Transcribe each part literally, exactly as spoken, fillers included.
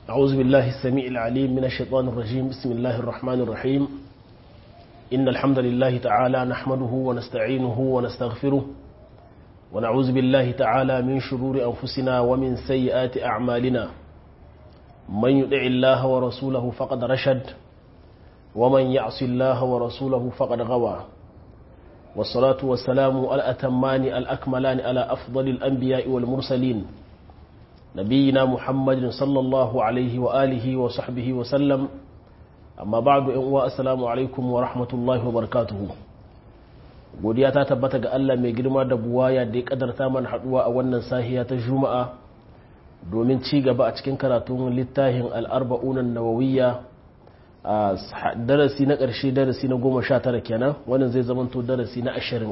أعوذ بالله السميع العليم من الشيطان الرجيم. بسم الله الرحمن الرحيم. إن الحمد لله تعالى نحمده ونستعينه ونستغفره ونعوذ بالله تعالى من شرور أنفسنا ومن سيئات أعمالنا. من يطع الله ورسوله فقد رشد ومن يعص الله ورسوله فقد غوى. والصلاة والسلام الأتمان الأكملان على أفضل الأنبياء والمرسلين نبينا محمد صلى الله عليه وآله وصحبه وسلم. أما بعد السلام عليكم ورحمة الله وبركاته. godiya ta tabbata ga Allah mai girma da buwaya da ya kadarta mana haduwa a wannan sahiya ta Juma'a domin ci gaba a cikin karatun littafin al-arba'un an-nawawiyya a darasi na ƙarshe, darasi na goma sha tara kenan. wannan zai zamanto darasi na ashirin.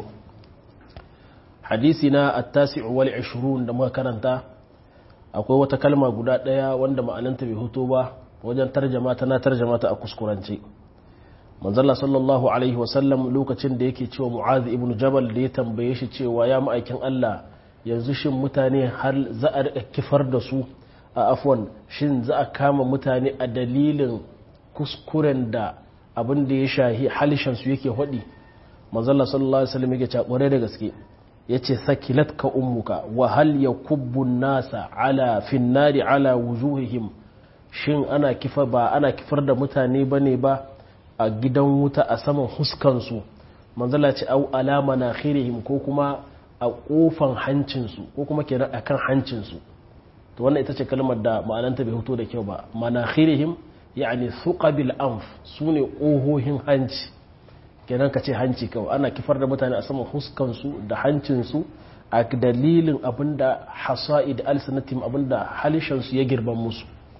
hadisi na at-tasi'u wal ishrun da muka karanta, akwai wata kalma guda ɗaya wanda ma'ananta bai huto ba wajen tarjama ta na tarjama ta a kuskurance. manzalla sallallahu alaihi wasallam lokacin da yake cewa mu'azi ibn jabal da ya tambaye shi cewa ya ma'aikin Allah, yanzu shin mutane har za a rika kifar da su a afwan shin za a kama mutane a dalilin kuskuren da abin da ya shahi halishan su yake hudi? manzalla sallallahu alaihi wasallam yake cewa da gaske, yace sakilatka ummuka wa hal yakubbu nasa ala finnari ala wujuhihim, shin ana kifa ba ana kifar da mutane bane ba a gidan wuta a saman huskansu? manzala ce au ala manakhirihim, ko kuma a kofan hancinsu, ko kuma kenan akan hancinsu. to wannan ita ce kalmar da ma'ananta bai fito da kyau ba. manakhirihim yani thuqabil anf, sune kohohin hanci, kenan ka ce hanci kawai. ana kifar da mutane a saman huskansu da hancinsu a dalilin abinda hasa'id alsanatim, abinda halishansu ya girban musu.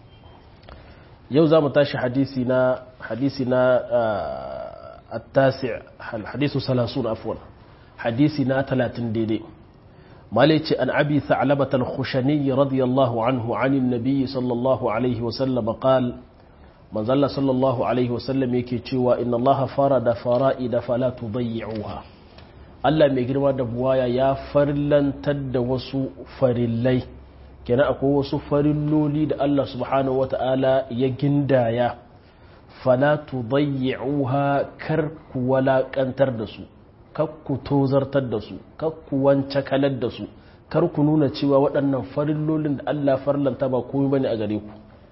yau za mu tashi hadisi na hadisi na at-tasi' hadisu salasun afwan hadisi na talatin daidai. malai ce an abi tha'labat al-khushani radiyallahu anhu anin nabiy sallallahu alaihi wa sallam qala, manzalla sallallahu alaihi wa sallam yake cewa inna allaha farada fara'ida fala tudayyi'uha. Allah mai girma da buwaya ya farlantar da wasu farillai, kenan akwai wasu farilloli da Allah subhanahu wata'ala ya gindaya, fala tudayyi'uha, kar ku walakantar da su, kar ku tozartar da su, kar ku wance kalar da su, kar ku nuna cewa waɗannan farillolin da Allah farlanta ba komai bane a gare ku.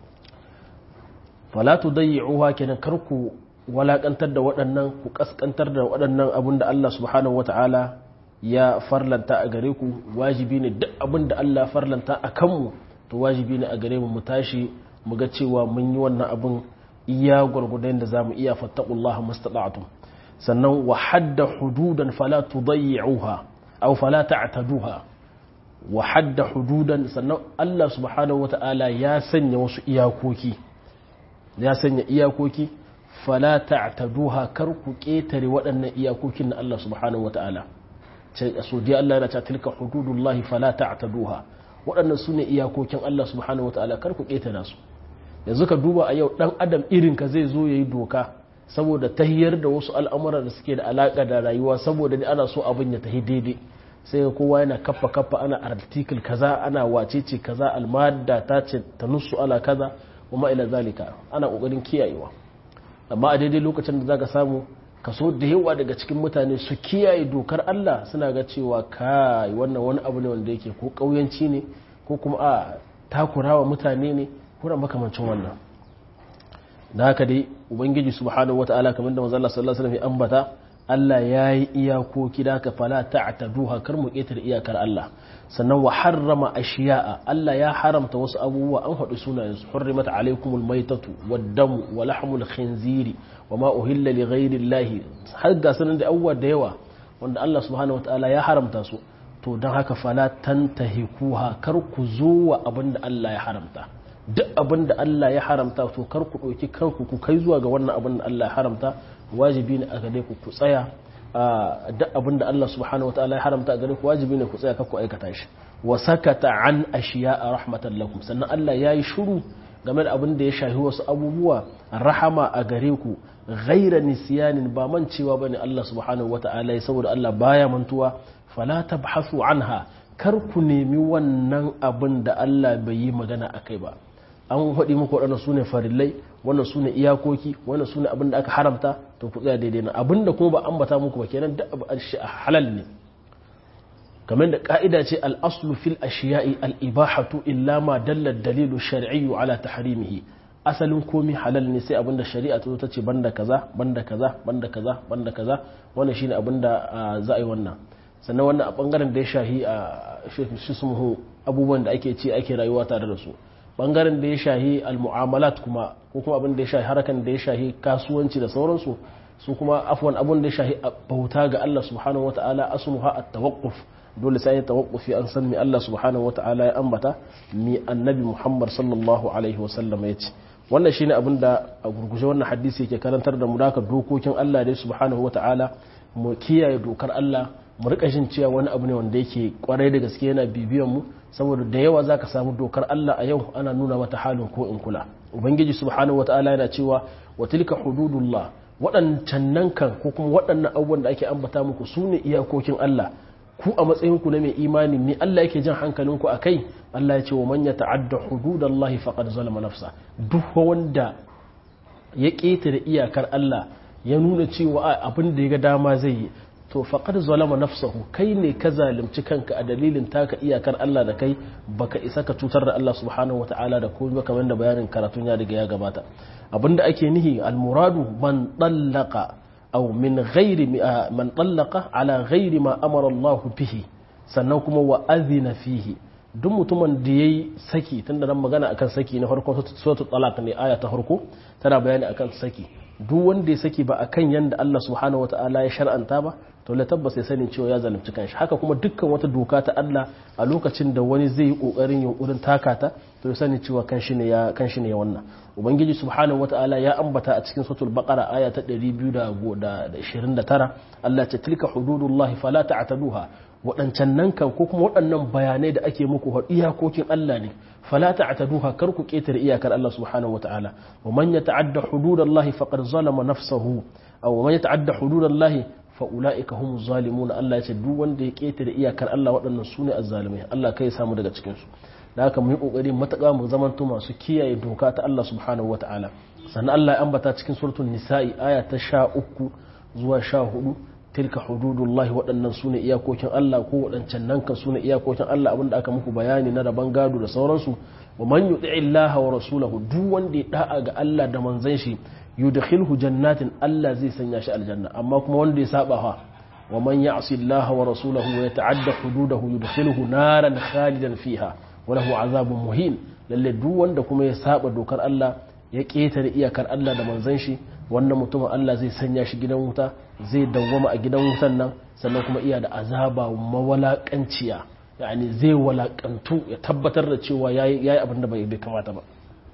fala tudayyi'uha kenan kar ku walakantar da waɗannan, ku kaskantar da waɗannan abin da Allah subhanahu wata'ala ya farlanta a gare ku. wajibi ne duk abin da Allah farlanta a kanmu, to wajibi ne a gare mu mu tashi mu ga cewa mun yi wannan abin iya gwargwadon da zamu iya. fattaqullaha mastata'tum. sannan wa hadda hududan fala tudayyi'uha aw fala ta'taduha. wa hadda hududan, sannan Allah subhanahu wata'ala ya sanya wasu iyakoki, ya sanya iyakoki, fala ta'taduha, kar ku ketare waɗannan iyakokin na Allah subhanahu wata'ala. so dai Allah yana cewa tilka hududullahi fala ta'taduha, waɗannan sune iyakokin Allah subhanahu wataala, kar ku ketara su. yanzu ka duba a yau dan adam irin ka zai zo yayi doka saboda tahiyar da wasu al'amura da suke da alaka da rayuwa, saboda dai ana so abin ya tahi daidai, sai kowa yana kaffa kaffa, ana article kaza, ana wacece kaza, almadda ta ce tanussu ala kaza kuma ila zalika, ana kokarin kiyayewa. amma a daidai lokacin da zaka samu kaso da yawa daga cikin mutane su kiyaye dokar Allah, suna ga cewa kai wannan wani abu ne wanda yake ko kauyanci ne, ko kuma a takurawa mutane ne, ko da makamancin wannan. da haka dai ubangiji subhanahu wataala kamar da manzo Allah sallallahu alaihi wasallam ya ambata, Allah yayi iyakoki, da haka fala ta'taduha, kar mu ketare iyakar Allah. sannan wa harrama ashiya'a, Allah ya haramta wasu abubuwa, an haɗu sunayen su. hurrimat alaykumul maytatu wad-damu wa lahmul khinziri wa ma uhilla li ghayri llahi, har ga sanan da abubuwa da yawa wanda Allah subhanahu wataala ya haramta su. to dan haka fala tantahikuha, kar ku zo wa abinda Allah ya haramta. duk abinda Allah ya haramta to kar ku ɗauki kanku ku kai zuwa ga wannan abin da Allah ya haramta. wajibi ne a gare ku ku tsaya duk abin da Allah subhanahu wataala ya haramta a gare ku, wajibi ne ku tsaya kar ku aikata shi. wa sakata an ashiya'a rahmatan lakum, sannan Allah yayi shiru game da abin da ya shahi wasu abubuwa rahama a gare ku, ghaira nisyanin, ba mancewa bane Allah subhanahu wataala, saboda Allah baya mantuwa. fala tabhasu anha, kar ku nemi wannan abin da Allah bai yi magana akai ba. an haɗi muku waɗannan su ne farillai wannan su ne iyakoki wannan su ne abin da aka haramta to ku tsaya daidai na abin da kuma ba ambata muku ba kenan da abu halal ne kamar da ka'ida ce al-aslu fil ashiya'i al-ibahatu illa ma dalla dalilu shar'iyyu ala tahrimihi asalin komi halal ne sai abin da shari'a ta zo ta ce banda kaza banda kaza banda kaza banda kaza wannan shine abin da za a yi wannan sannan wannan a bangaren da ya shahi a shi sumuhu abubuwan da ake ci ake rayuwa tare da su bangaren da ya shahi al-mu'amalat kuma ko kuma abin da ya shahi harakan da ya shahi kasuwanci da sauransu su kuma afwan abin da ya shahi bauta ga Allah subhanahu wataala asmuha at-tawaqquf dole sai ya tawaqqufi an san mi Allah subhanahu wataala ya ambata mi annabi Muhammad sallallahu alaihi wasallam ya ce wannan shine abin da a gurguje wannan hadisi yake karantar da mu da dokokin Allah dai subhanahu wataala mu kiyaye dokar Allah mu rika jin cewa wani abu ne wanda yake kwarai da gaske yana bibiyan mu saboda da yawa zaka samu dokar Allah a yau ana nuna mata halin ko in kula ubangiji subhanahu wataala yana cewa wa tilka hududullah waɗancan nan kan ko kuma waɗannan abubuwan da ake ambata muku sune iyakokin Allah ku a matsayin ku na mai imani ne Allah yake jan hankalin ku akai Allah ya ce wa man yata'adda hududallahi faqad zalama nafsa duk wanda ya ketare iyakar Allah ya nuna cewa abin da ya ga dama zai yi to faqad zalama nafsahu kai ne ka zalunci kanka a dalilin taka iyakar Allah da kai baka isa ka cutar da Allah subhanahu wataala da komai kamar da bayanin karatun ya riga ya gabata abinda ake nihi almuradu man tallaqa aw min ghairi man tallaqa ala ghairi ma amara Allah bihi sannan kuma wa adhina fihi duk mutumin da yayi saki tunda nan magana akan saki na farko suratul talaq ne aya ta farko tana bayani akan saki duk wanda ya saki ba akan yanda Allah subhanahu wataala ya shar'anta ba to la tabbas ya sani cewa ya zalunci kanshi haka kuma dukkan wata doka ta Allah a lokacin da wani zai yi kokarin yunkurin takata to ya sani cewa kanshi ne ya kanshi ne wannan ubangiji subhanahu wataala ya ambata a cikin suratul baqara aya ta ɗari biyu da ishirin da tara Allah ta tilka hududullahi fala ta'taduha waɗancan nan kan ko kuma waɗannan bayanai da ake muku iyakokin Allah ne fala ta'taduha kar ku ketare iyakar Allah subhanahu wataala wa man yata'adda hududallahi faqad zalama nafsahu aw man yata'adda hududallahi fa ulaika humuz zalimun Allah ya ce duk wanda ya ketare iyakar Allah waɗannan sune azzalimai Allah kai samu daga cikin su da haka mu yi kokari mataka mu zamanto masu kiyaye doka ta Allah subhanahu wataala sannan Allah ya ambata cikin suratul nisa'i aya ta sha uku zuwa sha hudu tilka hududullahi waɗannan sune iyakokin Allah ko waɗancan nan kan sune iyakokin Allah abinda aka muku bayani na raban gado da sauransu wa man yuti'i Allah wa rasulahu duk wanda ya da'a ga Allah da manzon shi yudkhilhu jannatin Allah zai sanya shi aljanna amma kuma wanda ya saba fa wa man ya'si Allah wa rasulahu wa yata'adda hududahu yudkhilhu naran khalidan fiha wa lahu azabun muhin lalle duk wanda kuma ya saba dokar Allah ya ketare iyakar Allah da manzon shi wannan mutumin Allah zai sanya shi gidan wuta zai dawwama a gidan wutan nan sannan kuma iya da azaba mawalakanciya yani zai walakantu ya tabbatar da cewa yayi yayi abin da bai kamata ba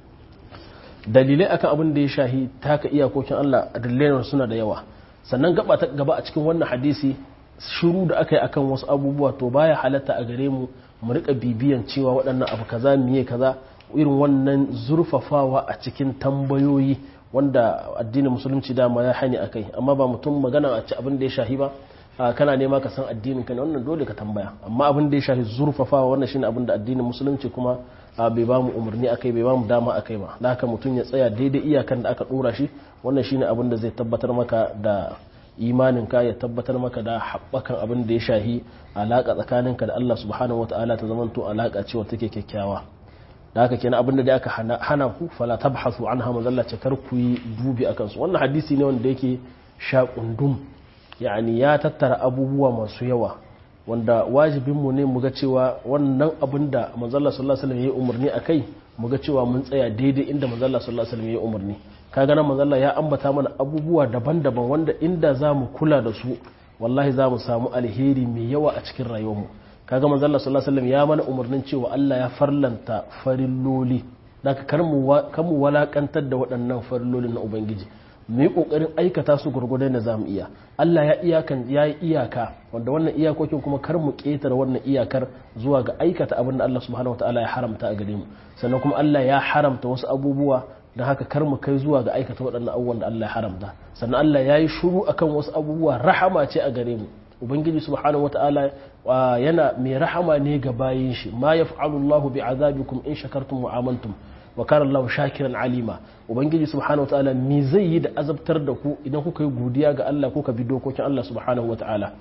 dalilai akan abin da ya shahi taka iyakokin Allah dalilan suna da yawa sannan gaba ta gaba a cikin wannan hadisi shiru da aka yi akan wasu abubuwa to baya halatta a gare mu mu rika bibiyan cewa waɗannan abu kaza miye kaza irin wannan zurfafawa a cikin tambayoyi wanda addinin musulunci dama ya hani akai amma ba mutum magana a ci abin da ya shahi ba kana nema ka san addinin ka ne wannan dole ka tambaya amma abin da ya shahi zurfafawa wannan shine abin da addinin musulunci kuma bai ba mu umarni akai bai ba mu dama akai ba da haka mutum ya tsaya daidai iyakan da aka dora shi wannan shine abin da zai tabbatar maka da imanin ka ya tabbatar maka da haɓakan abin da ya shahi alaka tsakaninka da Allah subhanahu wataala ta zamanto alaka cewa take kyakkyawa da haka kenan abin da aka hana ku fala tabhasu anha mazalla ce kar ku yi dubi akan su wannan hadisi ne wanda yake shaqundum yani ya tattara abubuwa masu yawa wanda wajibinmu ne mu ga cewa wannan abin da manzalla sallallahu alaihi wasallam ya yi umarni akai mu ga cewa mun tsaya daidai inda manzalla sallallahu alaihi wasallam ya yi umarni kaga nan manzalla ya ambata mana abubuwa daban-daban wanda inda zamu kula da su wallahi zamu samu alheri mai yawa a cikin rayuwarmu kaga manzalla sallallahu alaihi wasallam ya mana umarnin cewa Allah ya farlanta farilloli daga kar mu kan mu walakantar da waɗannan farillolin na ubangiji mu yi kokarin aikata su gurgurdai da zamu iya Allah ya iyakan ya yi iyaka wanda wannan iyakokin kuma kar mu ketare wannan iyakar zuwa ga aikata abin da Allah subhanahu wataala ya haramta a gare mu sannan kuma Allah ya haramta wasu abubuwa da haka kar mu kai zuwa ga aikata waɗannan abubuwan da Allah ya haramta sannan Allah ya yi shiru akan wasu abubuwa rahama ce a gare mu ubangiji subhanahu wataala yana mai rahama ne ga bayin shi ma yaf'alu Allahu bi'azabikum in shakartum wa amantum wa kana Allahu shakiran alima ubangiji subhanahu wataala me zai yi da azabtar da ku idan kuka yi godiya ga Allah kuka bi dokokin Allah subhanahu wataala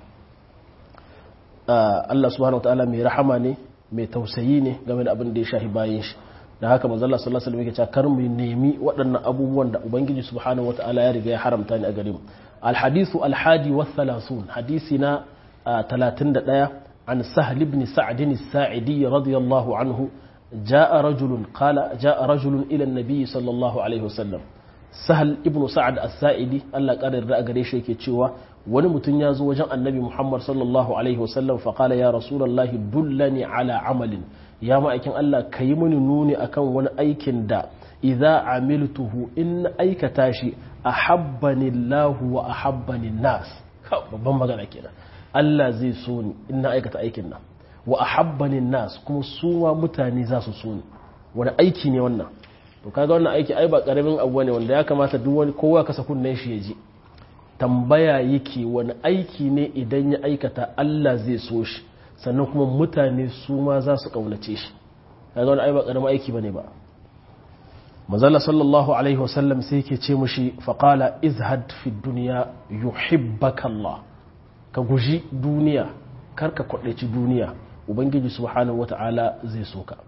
Allah subhanahu wataala mai rahama ne mai tausayi ne game da abin da ya shahi bayin shi da haka manzo Allah sallallahu alaihi wasallam yake cewa kar mu nemi waɗannan abubuwan da ubangiji subhanahu wataala ya riga ya haramta ni a gare mu al hadithu al hadi wa thalathun hadisi na talatin da ɗaya an sahl ibn sa'd as-sa'idi radiyallahu anhu jaa rajulun qala jaa rajulun ila an-nabi sallallahu alaihi wasallam sahl ibn sa'd as-sa'idi Allah ƙarar da gare shi yake cewa wani mutum ya zo wajen annabi Muhammad sallallahu alaihi wasallam fa qala ya rasulullahi dullani ala amalin ya ma'aikin Allah kayi mini nuni akan wani aikin da idza amiltuhu in aikata shi ahabbani Allah wa ahabbani nas babban magana kenan Allah zai so ni in na aikata aikin nan wa ahabbani nas kuma suwa mutane za su so ni wani aiki ne wannan to kaga wannan aiki ai ba karamin abu ne wanda ya kamata duk wani kowa kasa kunnen shi ya ji tambaya yake wani aiki ne idan ya aikata Allah zai so shi sannan kuma mutane su ma za su kaunace shi kaga wani ai ba karamin aiki bane ba manzala sallallahu alaihi wasallam sai yake ce mushi faqala izhad fi dunya yuhibbaka Allah ka guji duniya karka kwadaici duniya ubangiji subhanahu wataala zai so ka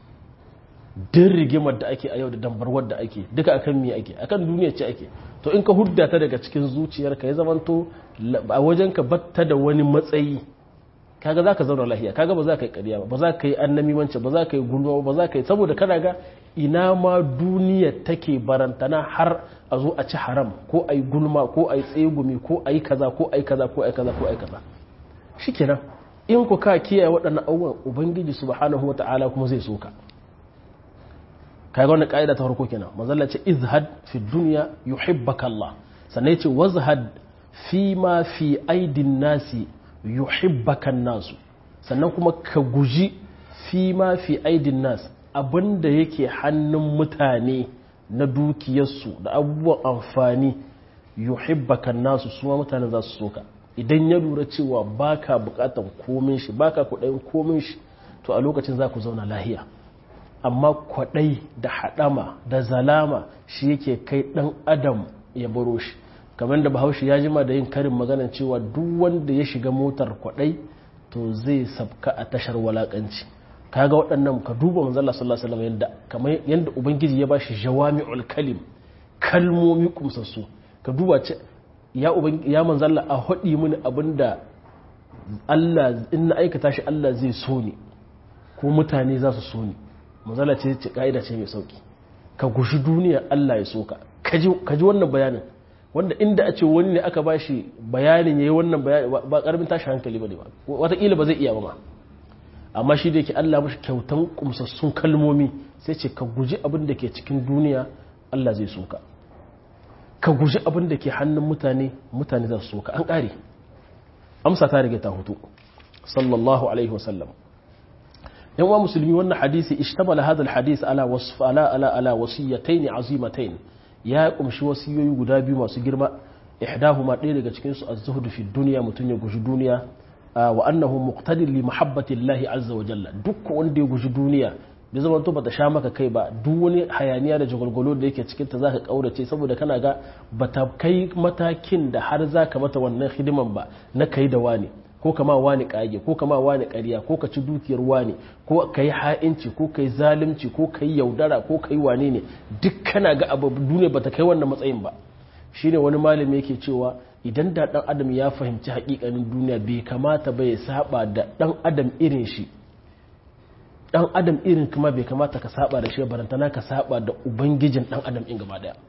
din rigimar da ake a yau da dambarwar da ake duka akan me ake akan duniya ce ake to in ka hudda ta daga cikin zuciyarka ya zamanto a wajenka batta da wani matsayi kaga zaka zauna lahiya kaga ba za ka yi ƙarya ba ba za ka yi annamimanci ba za ka yi gulma ba za ka yi saboda kana ga ina ma duniya take barantana har a zo a ci haram ko a yi gulma ko a yi tsegumi ko a yi kaza ko a yi kaza ko a yi kaza ko a yi kaza shikenan in ku ka kiyaye waɗannan abubuwan ubangiji subhanahu wata'ala kuma zai so ka kaga wannan kaida ta farko kenan manzalla ce izhad fi dunya yuhibbaka Allah sannan yace wazhad fi ma fi aidin nasi yuhibbaka nasu sannan kuma ka guji fi ma fi aidin nas abinda yake hannun mutane na dukiyarsu da abubuwan amfani yuhibbaka nasu su ma mutane za su soka idan ya lura cewa baka bukatan komin shi baka kudayin komin shi to a lokacin za ku zauna lahiya amma kwadai da hadama da zalama shi yake kai dan adam ya baro shi kamar da bahaushe ya jima da yin karin maganar cewa duk wanda ya shiga motar kwadai to zai sabka a tashar walakanci kaga waɗannan ka duba manzo Allah sallallahu alaihi wasallam yanda kamar yanda ubangiji ya bashi jawami'ul kalim kalmomi kumsassu ka duba ce ya ubangiji ya manzo Allah a hodi mini abinda Allah in na aikata shi Allah zai so ni ko mutane za su so ni manzo Allah ce ce kaida ce mai sauki ka gushi duniya Allah ya soka kaji kaji wannan bayanin wanda inda a ce wani ne aka ba shi bayanin ya yi wannan bayani ba karamin tashi hankali ba ne ba wataƙila ba zai iya ba ma amma shi da yake Allah mashi kyautan kumsassun kalmomi sai ce ka guji abin da ke cikin duniya Allah zai soka ka guji abin da ke hannun mutane mutane za su soka an ƙare amsa ta rage ta hutu sallallahu alaihi wasallam yan wa musulmi wannan hadisi ishtamala hadal hadis ala wasf ala ala ala wasiyatayn azimatayn ya kumshi wasiyoyi guda biyu masu girma ihdahuma ɗaya daga cikin su az-zuhd fi dunya mutun ya guji duniya wa annahu muqtadin li mahabbati Allah azza wa jalla duk wanda ya guji duniya bai zama to bata sha maka kai ba duk wani hayaniya da jagulgulo da yake cikin ta zaka kaurace saboda kana ga bata kai matakin da har zaka mata wannan hidiman ba na kai da wani ko kama wani kage ko kama wani ƙarya ko ka ci dukiyar wani ko ka yi ha'inci ko ka yi zalunci ko ka yi yaudara ko ka yi wane ne duk kana ga abu duniya ba ta kai wannan matsayin ba shi ne wani malami yake cewa idan da ɗan adam ya fahimci haƙiƙanin duniya bai kamata ba ya saba da ɗan adam irin shi ɗan adam irin kuma bai kamata ka saba da shi barantana ka saba da ubangijin ɗan adam in gaba ɗaya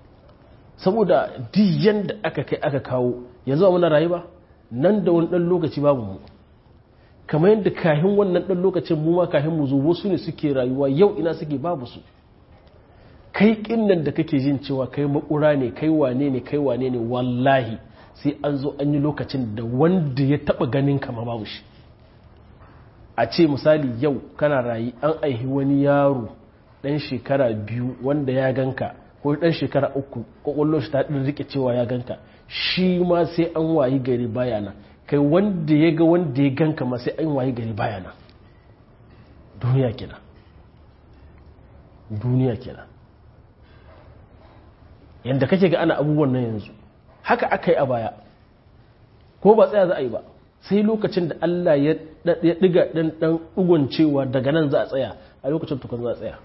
saboda duk yanda aka kai aka kawo yanzu a muna rayuwa nan da wani ɗan lokaci babu mu kamar yadda kahin wannan ɗan lokacin mu ma kahin mu zo wasu ne suke rayuwa yau ina suke babu su kai kinnan da kake jin cewa kai makura ne kai wane ne kai wane ne wallahi sai an zo an yi lokacin da wanda ya taba ganin ka ma babu shi a ce misali yau kana rayi an aihi wani yaro dan shekara biyu wanda ya ganka ko dan shekara uku kokollo shi ta din rike cewa ya ganka shi ma sai an wayi gari bayana kai wanda ya ga wanda ya ganka ma sai an wayi gari bayana duniya kenan duniya kenan yanda kake ga ana abubuwan nan yanzu haka aka yi a baya ko ba tsaya za a yi ba sai lokacin da Allah ya diga dan dan dugon cewa daga nan za a tsaya a lokacin tukun za a tsaya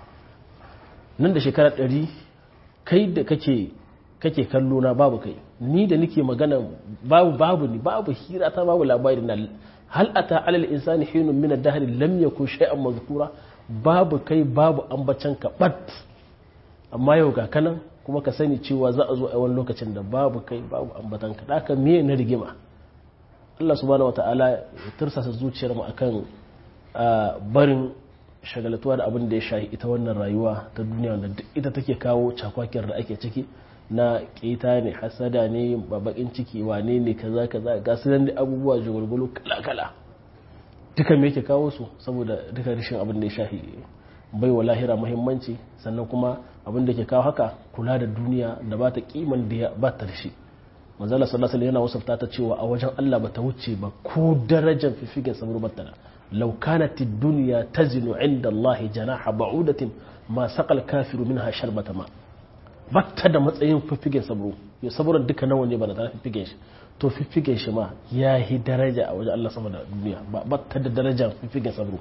nan da shekara ɗari kai da kake kake kallo na babu kai ni da nake magana babu babu ni babu hira ta babu labari na hal ata alal insani hinun min ad-dahr lam yakun shay'an mazkura babu kai babu ambacan ka bat amma yau ga kanan kuma ka sani cewa za a zo a wani lokacin da babu kai babu ambatan ka haka me na rigima Allah subhanahu wataala ya tursasa zuciyar mu akan barin shagalatuwa da abin da ya shahi ita wannan rayuwa ta duniya wanda ita take kawo cakwakiyar da ake ciki na ƙeta ne hasada ne babakin ciki wane ne kaza kaza ga su nan abubuwa jagwalgwalo kala-kala duka me yake kawo su saboda duka rashin abin da ya shahi bai wa lahira muhimmanci sannan kuma abin da ke kawo haka kula da duniya da ba ta kiman da ya ba ta da shi manzala sallallahu alaihi yana wasafta ta cewa a wajen Allah ba ta wuce ba ko darajar fifigen sabur battana law kanat ad-dunya tazinu inda Allah janaha ba'udatin ma saqal kafiru minha sharbata ma batta da matsayin fiffigen sabro ya sabron duka nawa ne ba da tare fiffigen shi to fiffigen shi ma ya yi daraja a wajen Allah sama da duniya ba batta da daraja fiffigen sabro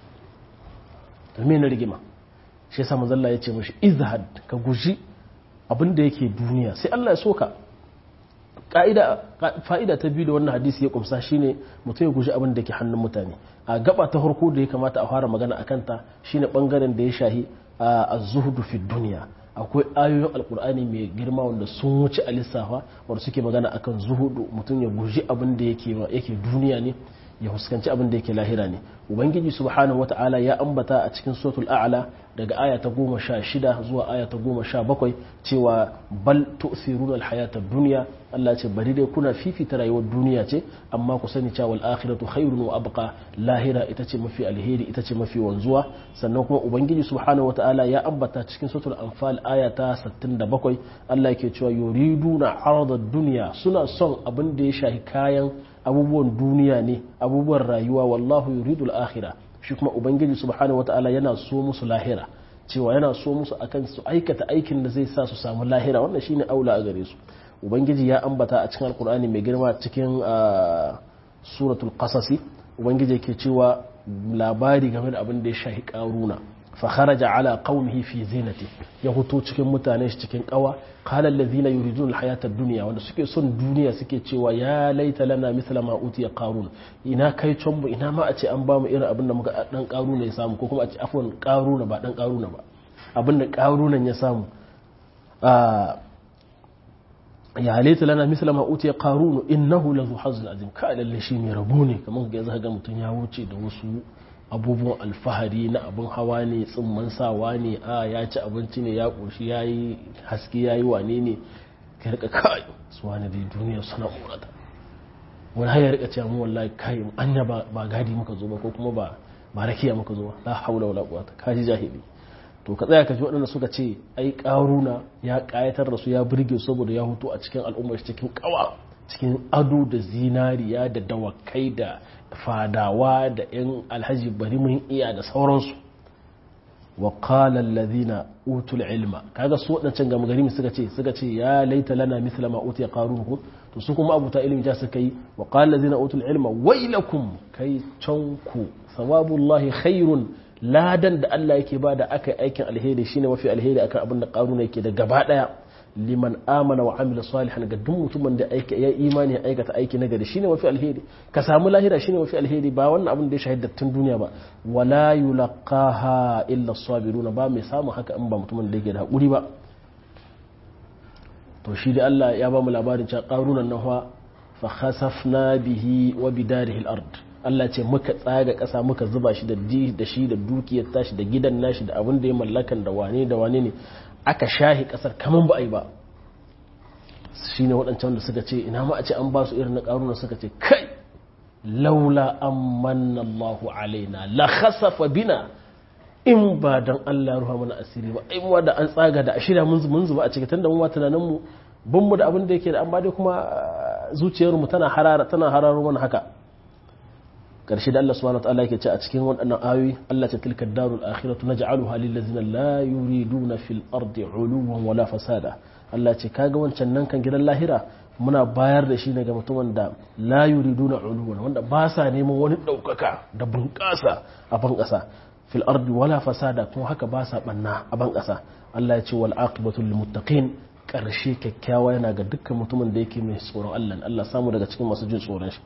to me na rigima shi yasa manzo Allah ya ce mishi izhad ka guji abin da yake duniya sai Allah ya soka ka'ida fa'ida ta biyu da wannan hadisi ya kumsa shine mutum ya guji abin da yake hannun mutane a gaba ta farko da ya kamata a fara magana akan ta shine bangaren da ya shahi az-zuhdu fi dunya akwai ayoyin alkur'ani mai girma wanda sun wuce a lissafa wanda suke magana akan zuhudu mutum ya guji abin da yake duniya ne ya huskanci abin da yake lahira ne ubangiji subhanahu wata'ala ya ambata a cikin suratul a'la daga aya ta goma sha shida zuwa aya ta goma sha bakwai cewa bal tu'thiruna al-hayata ad-dunya Allah ce bari dai kuna fifita rayuwar duniya ce amma ku sani cewa al-akhiratu khairun wa abqa lahira ita ce mafi alheri ita ce mafi wanzuwa sannan kuma ubangiji subhanahu wata'ala ya ambata cikin suratul anfal aya ta sittin da bakwai Allah yake cewa yuriduna 'arada ad-dunya suna son abin da ya shahi kayan abubuwan duniya ne abubuwan rayuwa wallahu yuridul akhirah shi kuma ubangiji subhanahu wataala yana so musu lahira cewa yana so musu akan su aikata aikin da zai sa su samu lahira wannan shine aula a gare su ubangiji ya ambata a cikin alkur'ani mai girma cikin suratul qasas ubangiji yake cewa labari game da abin da ya shahi karuna fa kharaja ala qaumihi fi zinati ya huto cikin mutane shi cikin kawa qala allazina yuridun alhayata ad-dunya wanda suke son duniya suke cewa ya laita lana mithla ma utiya qarun ina kai mu ina ma a ce an ba mu irin abin da muka dan qaruna ya samu ko kuma a ce afwan qaruna ba dan qaruna ba abin da qarunan ya samu ya laita lana mithla ma utiya qarun innahu lazu hazzin azim ka lalle shi mai rabo ne kamar ga zaka ga mutun ya wuce da wasu abubuwan alfahari na abin hawa ne tsimman sawa ne a ya ci abinci ne ya ƙoshi ya yi haske ya yi wane ne ka rika kai su wani dai duniya suna ƙorata wani haya rika cewa mu wallahi kai anya ba gadi muka zo ba ko kuma ba ba rakiya muka zo ba la haula wala quwwata kaji jahili to ka tsaya ka ji waɗanda suka ce ai ƙaruna ya ƙayatar da su ya burge saboda ya hutu a cikin al'ummar cikin ƙawa cikin ado da zinariya da dawakai da fadawa da yan alhaji bari mun iya da sauransu wa qala allazina utul ilma kaga su wadancan ga magari suka ce suka ce ya laita lana mithla ma utiya qarun ko to su kuma abuta ilmi ja suka yi wa qala allazina utul ilma wailakum kai canku sawabullahi khairun ladan da Allah yake bada akai aikin alheri shine mafi alheri akan abin da qarun yake da gaba daya liman amana wa amila salihan ga duk mutumin da aika ya imani ya aikata aiki na gari shine mafi alheri ka samu lahira shine mafi alheri ba wannan abin da ya shahida tun duniya ba wala yulqaha illa as-sabiruna ba mai samu haka in ba mutumin da yake da hakuri ba to shi da Allah ya ba mu labarin cewa qarunan nahwa fa khasafna bihi wa bidarihi al-ard Allah ce muka tsaga kasa muka zuba shi da da shi da dukiyar tashi da gidan nashi da abin da ya mallakan da wane da wane ne aka shahi kasar kaman ba a yi ba shi ne waɗancan da suka ce ina ma a ce an ba su irin na ƙaruna suka ce kai laula an manna Allahu alaina la khasafa bina in ba dan Allah ruha mana asiri ba in wa da an tsaga da ashira mun mun zuba a cikin tunda mun ma tunanin mu bin mu da abin da yake da amma dai kuma zuciyar mu tana harara tana hararo mana haka karshe da Allah subhanahu wataala yake ce a cikin waɗannan ayoyi Allah ce tilka darul akhiratu naj'aluha lil ladzina la yuriduna fil ardi uluwan wala fasada Allah ce kaga wancan nan kan gidan lahira muna bayar da shi ne ga mutumin da la yuriduna uluwan wanda ba sa neman wani daukaka da bunƙasa a ban ƙasa fil ardi wala fasada kuma haka ba sa banna a ban ƙasa Allah ya ce wal aqibatu lil muttaqin karshe kyakkyawa yana ga dukkan mutumin da yake mai tsoron Allah Allah samu daga cikin masu jin tsoron shi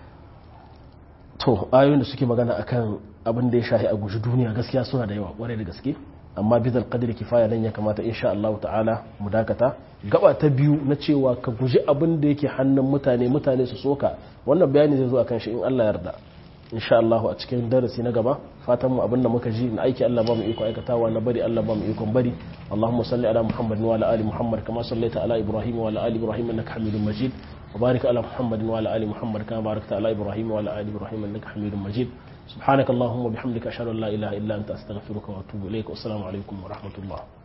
to ayoyin da suke magana akan abin da ya shahi a guji duniya gaskiya suna da yawa kwarai da gaske amma bizal qadri kifaya nan ya kamata insha Allah ta'ala mu dakata gaba ta biyu na cewa ka guji abin da yake hannun mutane mutane su soka wannan bayani zai zo akan shi in Allah yarda insha Allah a cikin darasi na gaba fatan mu abin da muka ji na aiki Allah ba mu iko aikatawa na bari Allah ba mu iko bari Allahumma salli ala Muhammad wa ala ali Muhammad kama sallaita ala Ibrahim wa ala ali Ibrahim innaka Hamidum Majid وبارك على محمد وعلى آل محمد كما باركت على إبراهيم وعلى آل إبراهيم إنك حميد مجيد سبحانك اللهم وبحمدك أشهد أن لا إله إلا أنت أستغفرك وأتوب إليك والسلام عليكم ورحمة الله